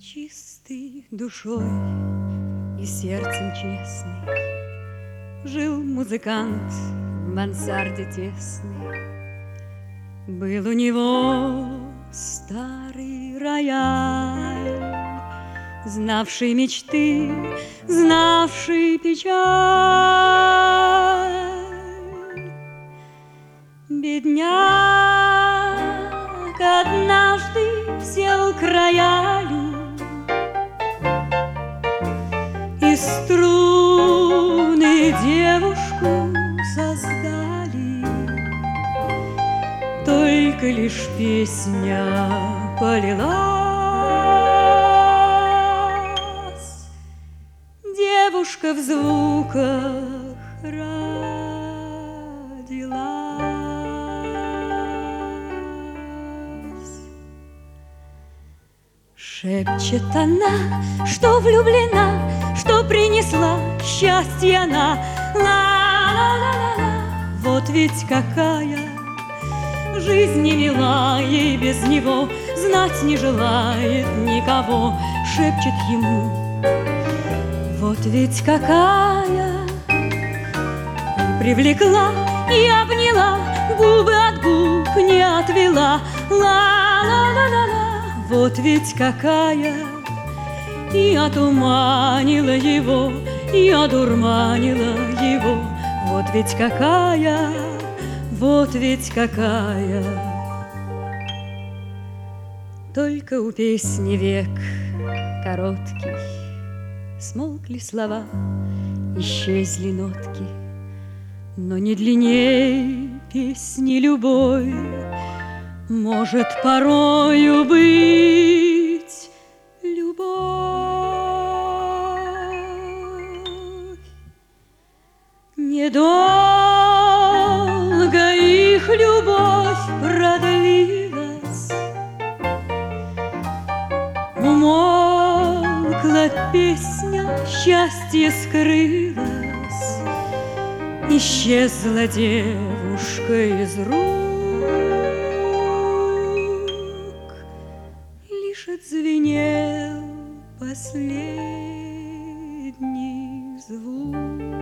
Чистой душой и сердцем честный жил музыкант в мансарде тесной. Был у него старый рояль, знавший мечты, знавший печаль. Бедняк однажды сел к роялю, и струны девушку создали. Только лишь песня полилась, девушка в звуках родилась. Шепчет она, что влюблена, что принесла счастье она. Ла-ла-ла-ла-ла. Вот ведь какая жизнь не мила, ей без него знать не желает никого. Шепчет ему: вот ведь какая. Привлекла и обняла, губы от губ не отвела. Ла-ла-ла-ла-ла. Вот ведь какая. И отуманила его, и одурманила его. Вот ведь какая, вот ведь какая. Только у песни век короткий, смолкли слова, исчезли нотки. Но не длинней песни любой может порою быть любовь. Недолго их любовь продлилась, умолкла песня, счастье скрылось, исчезла девушка из рук, лишь отзвенел последний звук.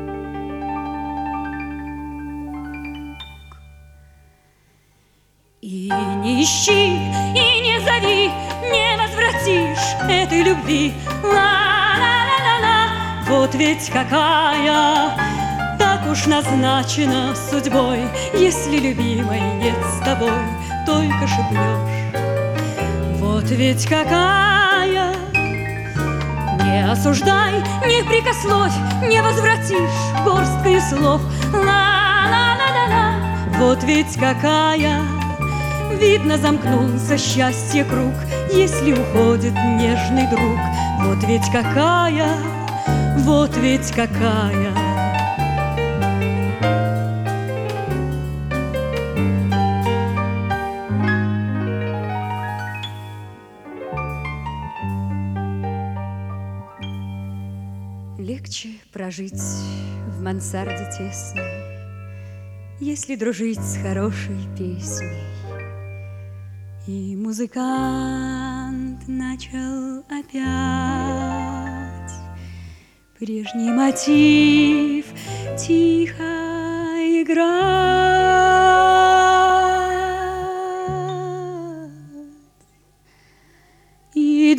И не ищи, и не зови, не возвратишь этой любви. Ла-ла-ла-ла-ла. Вот ведь какая. Так уж назначена судьбой, если любимой нет с тобой, только шепнешь. Вот ведь какая. Не осуждай, не прикословь, не возвратишь горсткой слов. Ла-ла-ла-ла-ла. Вот ведь какая. Видно, замкнулся счастье круг, если уходит нежный друг. Вот ведь какая, вот ведь какая. Легче прожить в мансарде тесной, если дружить с хорошей песней. И музыкант начал опять прежний мотив тихо играть. И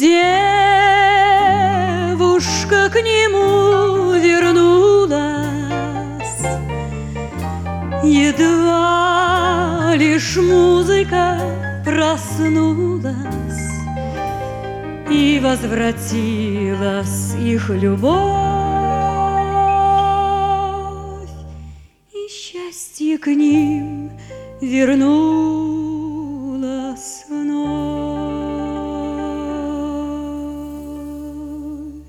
девушка к нему вернулась, едва лишь музыка проснулась, и возвратилась их любовь, и счастье к ним вернулось вновь.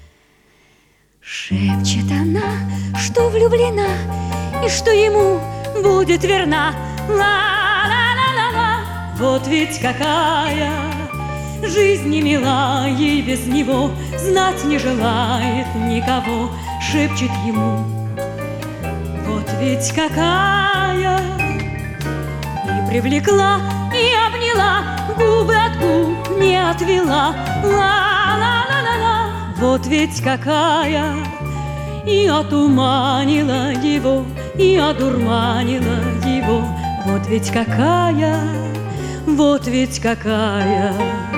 Шепчет она, что влюблена, и что ему будет верна. Вот ведь какая. Жизнь не мила, ей без него знать не желает никого. Шепчет ему: вот ведь какая. И привлекла, и обняла, губы от губ не отвела. вот ведь какая, и отуманила его, и одурманила его, вот ведь какая, вот ведь какая.